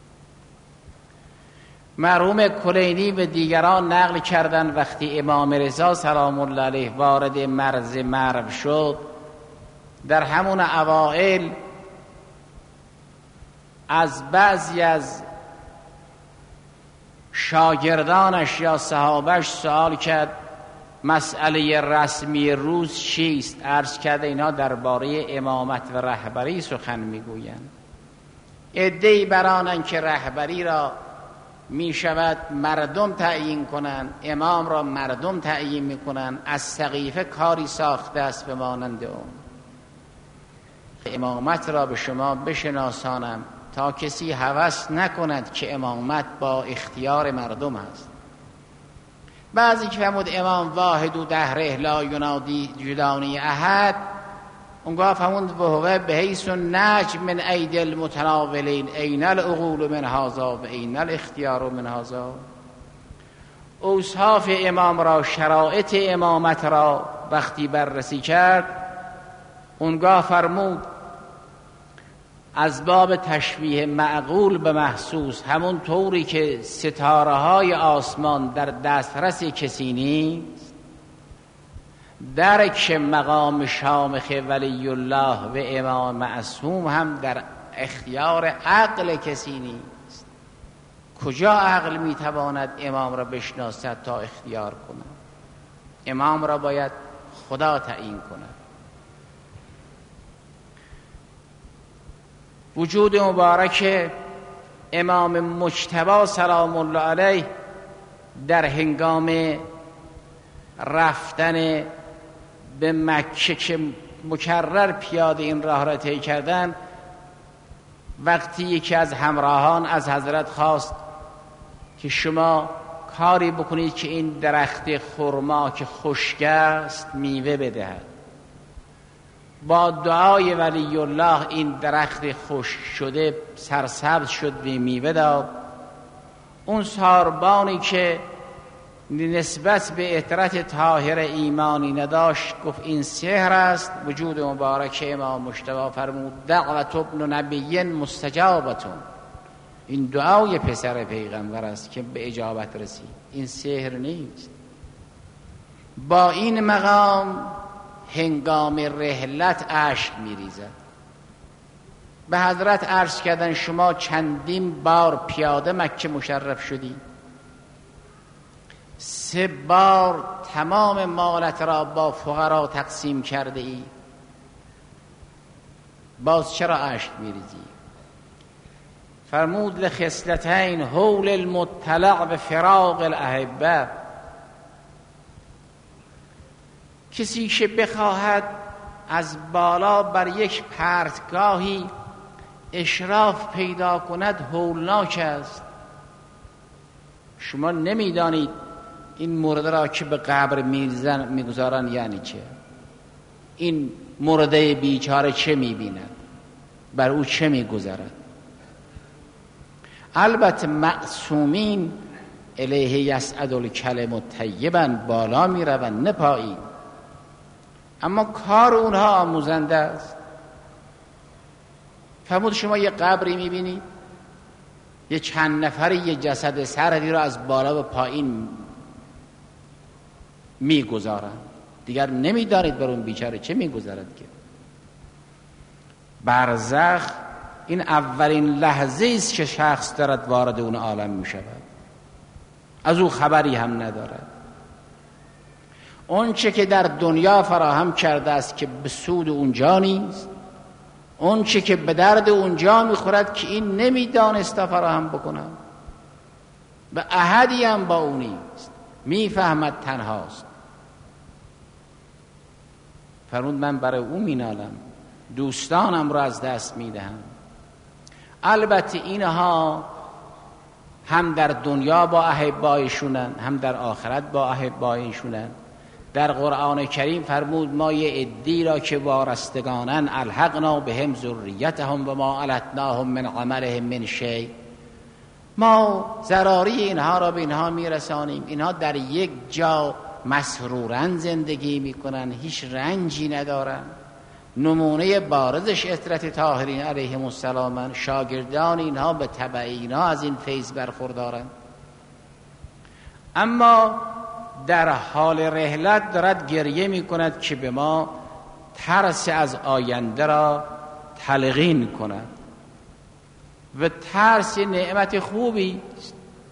Speaker 1: مرحوم کلینی و دیگران نقل کردند وقتی امام رضا سلام الله علیه وارد مرز مرو شد، در همون اوائل از بعضی از شاگردانش یا صحابش سوال کرد مسئله رسمی روز چیست؟ عرض کرده اینا درباره امامت و رهبری سخن میگویند. عده‌ای برانند که رهبری را می شود مردم تعیین کنند، امام را مردم تعیین می کنند، از سقیفه کاری ساخته است به مانند اون. امامت را به شما بشناسانم تا کسی هوس نکند که امامت با اختیار مردم است. بعضی که فرمود امام واحد و دهره لا ینادی جدانی احد، اونگاه فرمود وهو بحیث النجم من ایدی المتناولین این العقول من هذا و این الاختیار من هذا. اوصاف امام را، شرایط امامت را وقتی بررسی کرد، اونگاه فرمود از باب تشبیه معقول به محسوس، همون طوری که ستاره های آسمان در دسترس کسی نیست، درک مقام شامخ ولی الله و امام معصوم هم در اختیار عقل کسی نیست. کجا عقل میتواند امام را بشناسد تا اختیار کند؟ امام را باید خدا تعیین کند. وجود مبارک امام مجتبی سلام الله علیه در هنگام رفتن به مکه که مکرر پیاده این راه را طی کردند، وقتی یکی از همراهان از حضرت خواست که شما کاری بکنید که این درخت خرما که خشک است میوه بدهد، با دعای ولی الله این درخت خشک شده سرسبز شد و میوه داد. اون ساربانی که نسبت به عطرت طاهر ایمانی نداشت گفت این سحر است. وجود مبارک امام مجتبی فرمود دعوت ابن نبی مستجابتون، این دعای پسر پیغمبر است که به اجابت رسید، این سحر نیست. با این مقام هنگام رحلت اشک میریزد. به حضرت عرض کردن شما چندین بار پیاده مکه مشرف شدی؟ 3 بار تمام مالت را با فقرا تقسیم کرده ای، باز چرا اشک میریزی؟ فرمود لخصلتین هول المطلع به فراق الاحبه، کسی که بخواهد از بالا بر یک پرتگاهی اشراف پیدا کند هولناک است. شما نمیدانید این مرده را که به قبر میگذارن یعنی چه. این مرده بیچاره چه میبیند، بر او چه میگذرد. البته معصومین الیه یصعد الکلم الطیبا، بالا میروند نه پایین، اما کار اونها آموزنده است. فرمود شما یه قبری میبینید، یه چند نفری یه جسد سردی رو از بالا به پایین میگذارن، دیگر نمیدانید بر اون بیچاره چه میگذرد. که برزخ این اولین لحظه است که شخص دارد وارد اون عالم میشود، از او خبری هم ندارد. اون چه که در دنیا فراهم کرده است که به سود اونجا نیست، اون چه که به درد اونجا میخورد که این نمیدانست فراهم بکنم، به احدی هم با اون نیست، میفهمد تنهاست. فرمود من برای او مینالم، دوستانم را از دست میدهم. البته اینها هم در دنیا با احبایشونن، هم در آخرت با احبایشونن. در قرآن کریم فرمود ما یه عدی را که وارستگانن الحقنا بهم ذریتهم و ما علتناهم من عملهم من شیء، ما ضراری اینها را به اینها میرسانیم، اینها در یک جا مسرورن زندگی میکنن، هیچ رنجی ندارن. نمونه بارزش عترت طاهرین علیهم السلام، شاگردان اینها به تبع اینها از این فیض برخوردارن. اما در حال رحلت دارد گریه میکند که به ما ترس از آینده را تلقین کند و ترس نعمت خوبی است.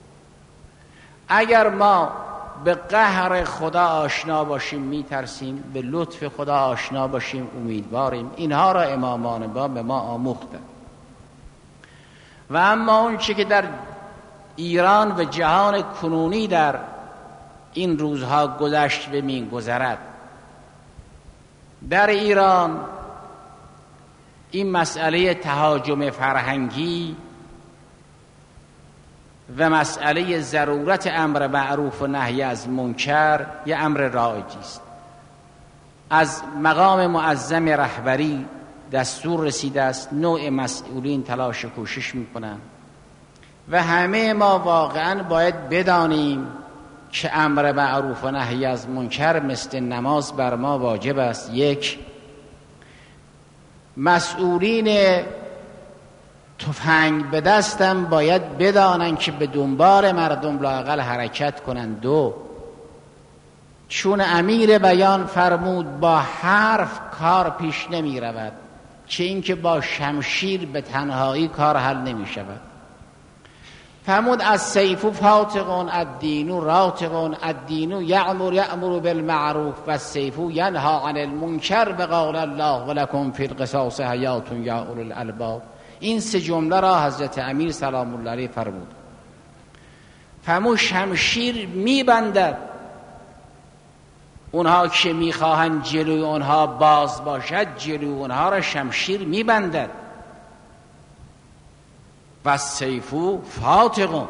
Speaker 1: اگر ما به قهر خدا آشنا باشیم میترسیم، به لطف خدا آشنا باشیم امیدواریم. اینها را امامان با به ما آموختند. و اما اون چی که در ایران و جهان کنونی در این روزها گذشت و می‌گذرد، در ایران این مسئله تهاجم فرهنگی و مسئله ضرورت امر معروف و نهی از منکر یه امر رایجی است. از مقام معظم رهبری دستور رسیده است، نوع مسئولین تلاش و کوشش میکنن و همه ما واقعا باید بدانیم که امر معروف و نهی از منکر مثل نماز بر ما واجب است. یک، مسئولین تفنگ به دستم باید بدانن که به دنبال مردم لااقل حرکت کنن. دو، چون امیر بیان فرمود با حرف کار پیش نمی رود، چه اینکه با شمشیر به تنهایی کار حل نمی شود. فرمود السیف فاتق الدین راتق، الدین یأمر بالمعروف و السیف ینهی عن المنکر وقال الله ولکم فی القصاص حیات یا اولی الالباب. این سه جمله را حضرت امیر سلام الله علیه فرمود. فرمود شمشیر میبندد اونها که میخواهند جلوی اونها باز باشد، جلوی اونها را شمشیر میبندد. و سیفو فاتقون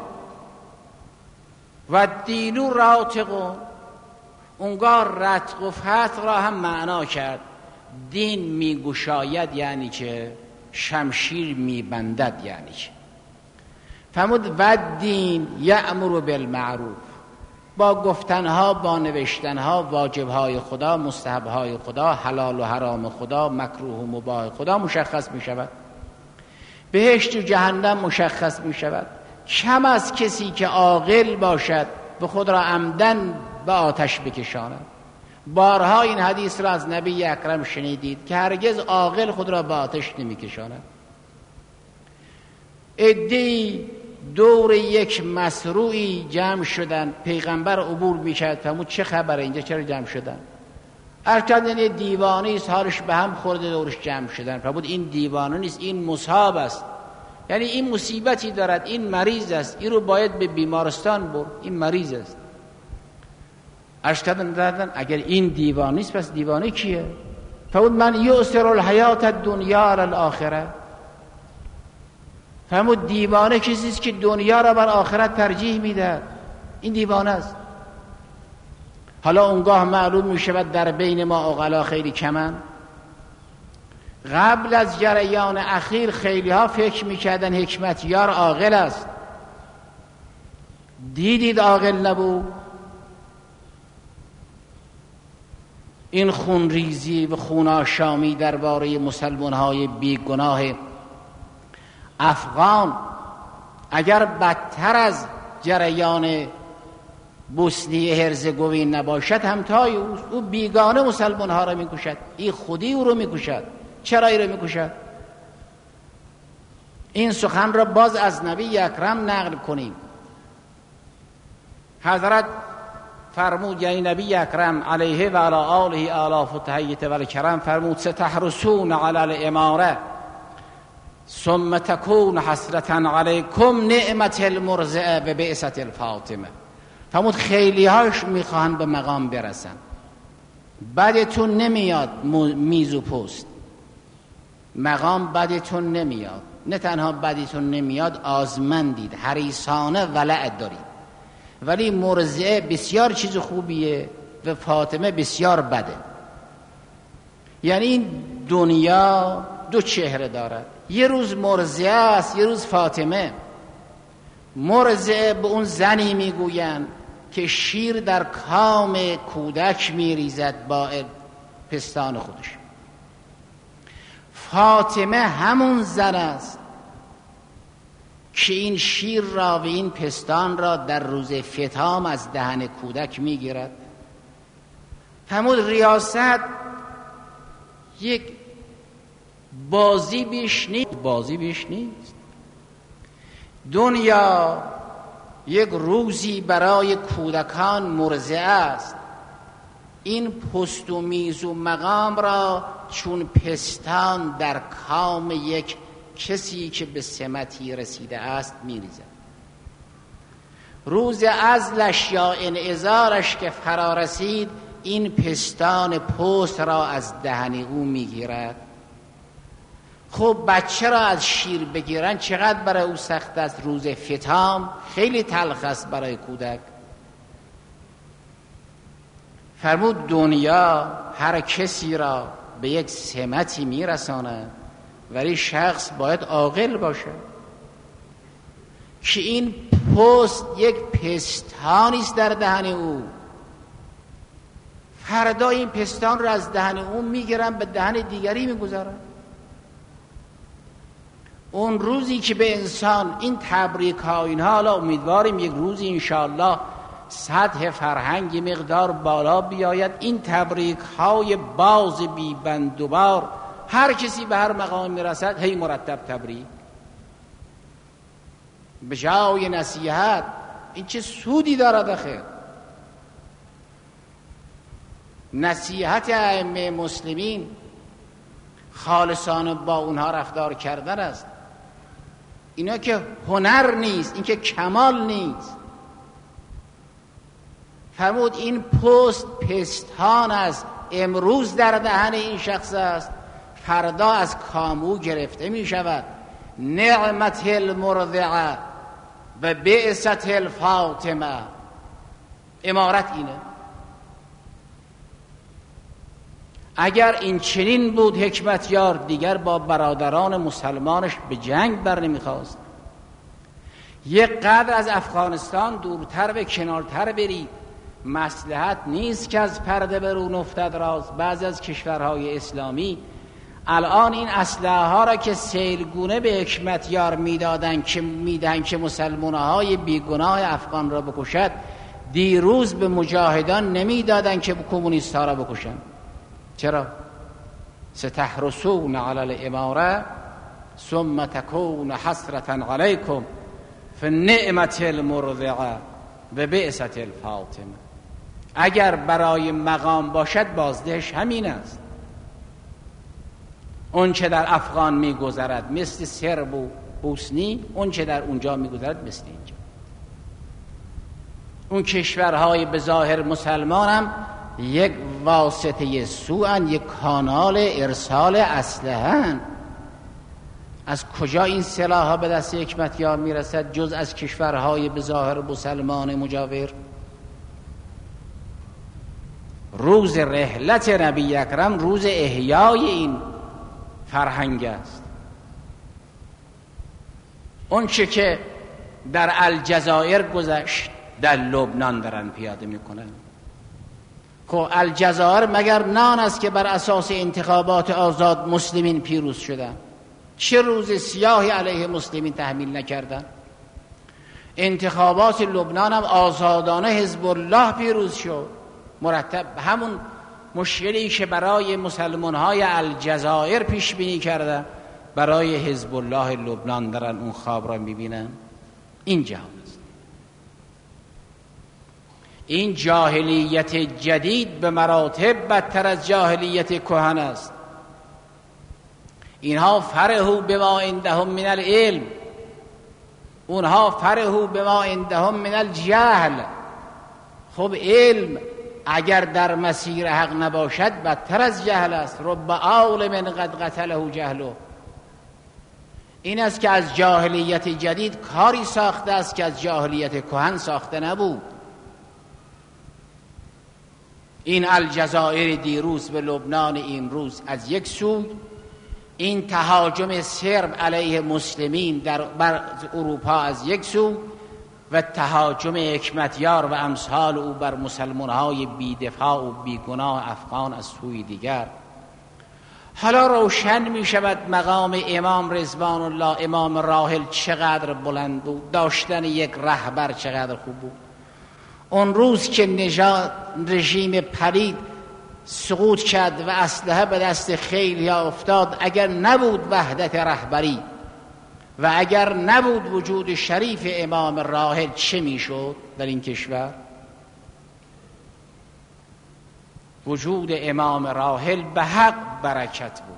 Speaker 1: و دینو راتقون. اونگاه رتق و فتق را هم معنا کرد. دین میگشاید یعنی که شمشیر میبندد یعنی که. فرمود و دین یأمر بالمعروف، با گفتنها، با نوشتنها، واجبهای خدا، مستحبهای خدا، حلال و حرام خدا، مکروه و مباح خدا مشخص می شود. بهشت و جهنم مشخص می شود. کم از کسی که عاقل باشد به خود را عمدن به آتش بکشاند. بارها این حدیث را از نبی اکرم شنیدید که هرگز عاقل خود را به آتش نمی کشاند. عده‌ای دور یک مسروعی جمع شدن، پیغمبر عبور میکرد، فرمود چه خبره اینجا چرا جمع شدن؟ ارکان دیوانه است، حالش به هم خورده دورش جمع شدن. فرمود این دیوانه نیست، این مصاب است، یعنی این مصیبتی دارد، این مریض است، این رو باید به بیمارستان برد، این مریض است. ارشدن دادن اگر این دیوانه نیست پس دیوانه کیه؟ فرمود من یؤثر الحیات الدنیا علی الاخره. فرمود دیوانه کسی است که دنیا را بر آخرت ترجیح میده، این دیوانه است. حالا اونگاه معلوم می شود در بین ما عقلا خیلی کمن. قبل از جریان اخیر خیلی ها فکر میکردن حکمتیار عاقل است. دیدید عاقل نبود. این خونریزی و خونآشامی درباره مسلمان‌های بیگناه افغان اگر بدتر از جریان بوسنی هرزگوین نباشد همتای اوست. او بیگانه مسلمان‌ها را میکشد، این خودی او رو میکشد. چرا این رو میکشد؟ این سخن را باز از نبی اکرم نقل کنیم. حضرت فرمود، یعنی نبی اکرم علیه و علی آله آلاف و تحییت و الکرم فرمود ستحرسون علی الاماره ثم تکون حسرتا علیکم نعمت المرضعه و بعثت الفاطمه. فرمود خیلی هاش میخواهن به مقام برسن، بدتون نمیاد میز و پست، مقام بدتون نمیاد، نه تنها بدتون نمیاد آزمندید، حریصانه ولع دارید، ولی مرضعه بسیار چیز خوبیه و فاطمه بسیار بده. یعنی این دنیا دو چهره دارد، یه روز مرضعه است، یه روز فاطمه. مرضعه به اون زنی میگوین که شیر در کام کودک میریزد با پستان خودش. فاطمه همون زن است که این شیر را و این پستان را در روز فتام از دهن کودک میگیرد. فرمود ریاست یک بازی بیش نیست. دنیا یک روزی برای کودکان مرضعه است. این پست و میز و مقام را چون پستان در کام یک کسی که به سمتی رسیده است میریزد. روز عزلش یا انعزالش که فرا رسید، این پستان پست را از دهن او میگیرد. خب بچه را از شیر بگیرن چقدر برای او سخت است. روز فتام خیلی تلخ است برای کودک. فرمود دنیا هر کسی را به یک سمتی میرساند، ولی شخص باید عاقل باشه که این پست یک پستانی است در دهن او. فردا این پستان را از دهن او میگیرن به دهن دیگری میگذارن. اون روزی که به انسان این تبریک ها اینها، حالا امیدواریم یک روزی انشاءالله سطح فرهنگ مقدار بالا بیاید، این تبریک های باز بی بندوبار هر کسی به هر مقام میرسد هی مرتب تبریک به جای نصیحت. این چه سودی دارد آخه؟ نصیحت ائمه مسلمین خالصانه با اونها رفتار کردن است. اینا که هنر نیست، این که کمال نیست. فرمود این پستان است، امروز در دهن این شخص است، فردا از کامو گرفته می شود. نعمت المرضعه و بعثت الفاطمه. امارت اینه. اگر این چنین بود حکمتیار دیگر با برادران مسلمانش به جنگ بر نمیخواست. یک قدر از افغانستان دورتر و کنارتر برید. مصلحت نیست که از پرده برون افتد راز. بعضی از کشورهای اسلامی الان این اسلحه ها را که سیلگونه به حکمتیار میدن که مسلمانهای بیگناه افغان را بکشد، دیروز به مجاهدان نمیدادن که کمونیست ها را بکشن. چرا؟ ستحرسون علی الاماره ثم تکون حسرتا علیکم. فنعمت المرضعه و بعثت الفاطمه. اگر برای مقام باشد بازدهش همین است. اون چه در افغان میگذرد مثل سرب و بوسنی، اون چه در اونجا میگذرد مثل اینجا. اون کشورهای به ظاهر مسلمان هم یک واسطه سوءن، یک کانال ارسال اسلحه‌اند. از کجا این سلاح‌ها به دست حکمتیار میرسد جز از کشورهای به ظاهر مسلمان مجاور؟ روز رحلت نبی اکرم روز احیای این فرهنگ است. اون چه که در الجزایر گذشت در لبنان دارن پیاده میکنن. خب الجزایر مگر نان است که بر اساس انتخابات آزاد مسلمین پیروز شدن؟ چه روز سیاهی علیه مسلمین تحمیل نکردن؟ انتخابات لبنان هم آزادانه حزب الله پیروز شد. مرتب همون مشکلی که برای مسلمان‌های الجزایر پیش بینی کردن برای حزب الله لبنان دارن اون خواب را میبینن. این جهان است. این جاهلیت جدید به مراتب بدتر از جاهلیت کهن است. اینها فرحوا بما عندهم من العلم، اونها فرحوا بما عندهم من الجهل. خب علم اگر در مسیر حق نباشد بدتر از جهل است. رب عالم قد قتله جهله. این است که از جاهلیت جدید کاری ساخته است که از جاهلیت کهن ساخته نبود. این الجزایر دیروز به لبنان امروز از یک سو، این تهاجم سرب علیه مسلمین بر اروپا از یک سو و تهاجم حکمتیار و امثال او بر مسلمان‌های بی‌دفاع و بیگناه افغان از سوی دیگر. حالا روشن می شود مقام امام رضوان الله، امام راحل چقدر بلند بود، داشتن یک رهبر چقدر خوب بود. اون روز که رژیم پلید سقوط کرد و اسلحه به دست خیلی افتاد، اگر نبود وحدت رهبری و اگر نبود وجود شریف امام راحل چه میشد در این کشور؟ وجود امام راحل به حق برکت بود.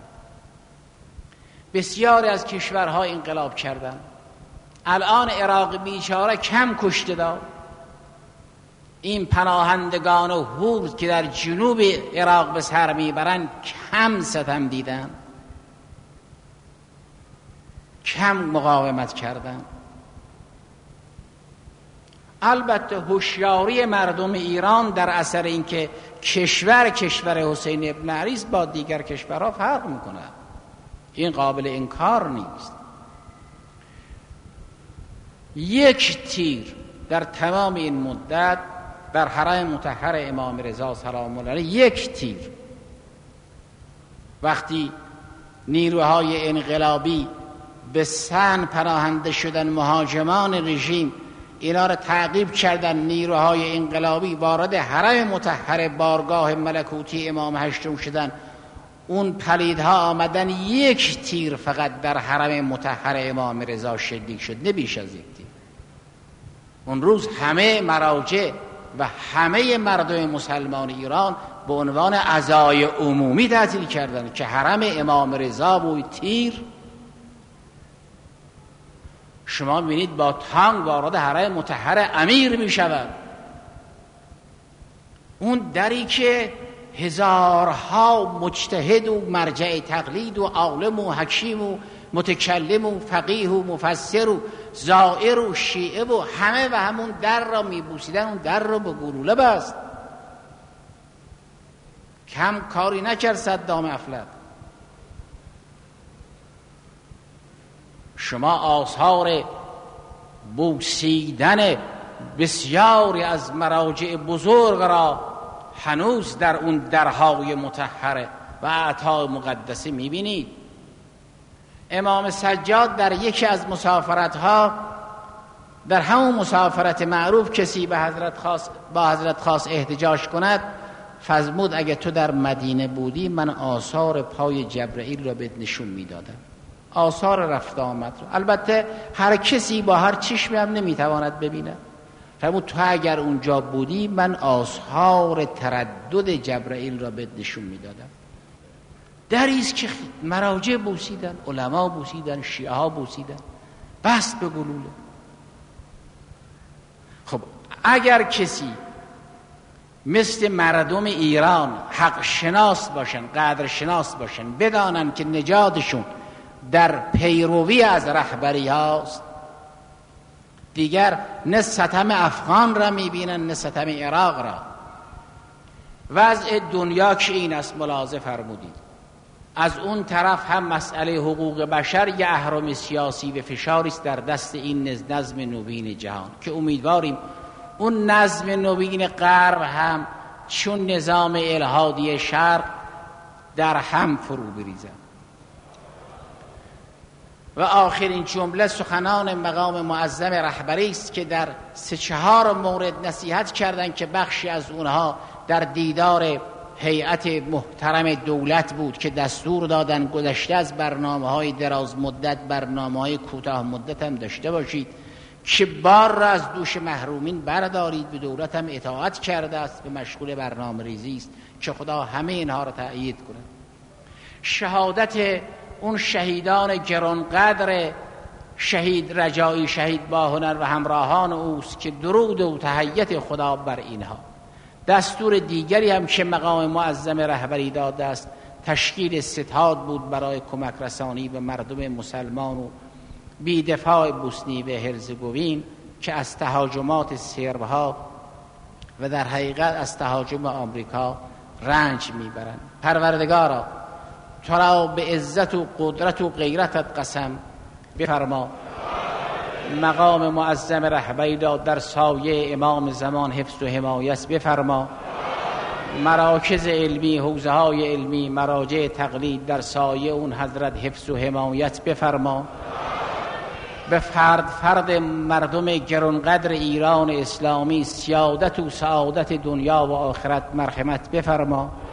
Speaker 1: بسیاری از کشورها انقلاب کردند. الان عراق بیچاره کم کشته داد. این پناهندگان و حور که در جنوب عراق به سر میبرند کم ستم دیدن، کم مقاومت کردن. البته هوشیاری مردم ایران در اثر اینکه کشور حسین ابن علی است با دیگر کشورها فرق میکنه، این قابل انکار نیست. یک تیر در تمام این مدت در حرم مطهر امام رضا سلام الله علیه، یک تیر وقتی نیروهای انقلابی به سن پناهنده شدن، مهاجمان رژیم اینا را تعقیب کردن، نیروهای انقلابی وارد حرم مطهر بارگاه ملکوتی امام هشتم شدن، اون پلیدها آمدن، یک تیر فقط در حرم مطهر امام رضا شلیک شد، نه بیش از یک تیر. اون روز همه مراجع و همه مردم مسلمان ایران به عنوان عزای عمومی تعطیل کردند که حرم امام رضا بود تیر. شما ببینید با تانک وارد حرم مطهر امیر می شود، اون دری که هزارها مجتهد و مرجع تقلید و عالم و حکیم و متکلم و فقیه و مفسر و زائر و شیعه و همه و همون در را میبوسیدن، اون در را به گلوله بست. کم کاری نکرد صدام افلک. شما آثار بوسیدن بسیاری از مراجع بزرگ را هنوز در اون درهای مطهره و اعطای مقدسه میبینید. امام سجاد در یکی از مسافرتها، در همون مسافرت معروف، کسی با حضرت خواست احتجاج کند، فرمود اگه تو در مدینه بودی من آثار پای جبرئیل را بهت نشون میدادم.
Speaker 2: آثار رفت آمد رو. البته هر کسی با هر چشمی هم نمیتواند ببینه. فرمود تو اگر اونجا بودی من آثار تردد جبرائیل را بهت نشون میدادم. دریست که مراجع بوسیدن، علما بوسیدن، شیعه ها بوسیدن، بست به گلوله. خب اگر کسی مثل مردم ایران حق شناس باشن، قدر شناس باشن، بدانن که نجاتشون در پیروی از رهبری هاست، دیگر نه ستم افغان را میبینن نه ستم عراق را. وضع دنیا که این است ملاحظه فرمودید. از اون طرف هم مسئله حقوق بشر یه اهرم سیاسی و فشاری است در دست این نظم نوین جهان که امیدواریم اون نظم نوین غرب هم چون نظام الهادی شرق در هم فرو بریزد. و آخرین جمله سخنان مقام معظم رهبری است که در 3-4 مورد نصیحت کردند که بخشی از اونها در دیدار هیئت محترم دولت بود که دستور دادن گذشته از برنامه‌های دراز مدت برنامه‌های کوتاه مدت هم داشته باشید که بار را از دوش محرومین بردارید. به دولت هم اطاعت کرده است، به مشغول برنامه ریزی است که خدا همه اینها را تأیید کنه. شهادت اون شهیدان گرانقدر شهید رجایی، شهید باهنر و همراهان اوست که درود و تحیت خدا بر اینها. دستور دیگری هم که مقام معظم رهبری داده است تشکیل ستاد بود برای کمک رسانی به مردم مسلمان و بی‌دفاع بوسنی و هرزگوین که از تهاجمات سربها و در حقیقت از تهاجم آمریکا رنج میبرند. پروردگارا تو را به عزت و قدرت و غیرتت قسم بفرما مقام معظم رهبری را در سایه امام زمان حفظ و حمایت بفرما. مراکز علمی، حوزه های علمی، مراجع تقلید در سایه اون حضرت حفظ و حمایت بفرما. به فرد مردم گرانقدر ایران اسلامی سیادت و سعادت دنیا و آخرت مرحمت بفرما.